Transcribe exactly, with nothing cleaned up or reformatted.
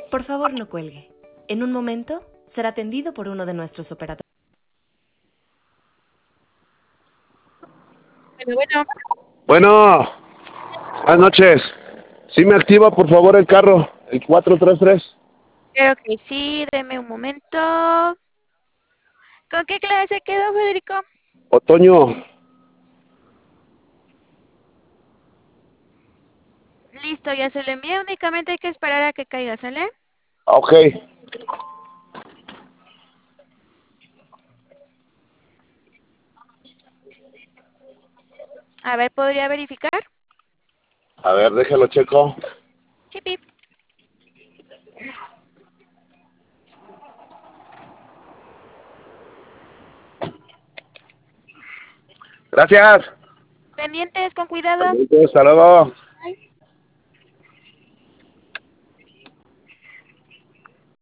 Por favor, no cuelgue. En un momento será atendido por uno de nuestros operadores. Bueno, bueno, Bueno, buenas noches. Sí me activa, por favor, el carro, el cuatro tres tres. creo que sí, deme un momento. ¿Con qué clase quedó, Federico? Otoño. Listo, ya se lo envié, únicamente hay que esperar a que caiga, ¿sale? Ok. A ver, ¿podría verificar? A ver, déjalo checo. Chip, chip. Gracias. Pendientes, con cuidado. Hasta luego.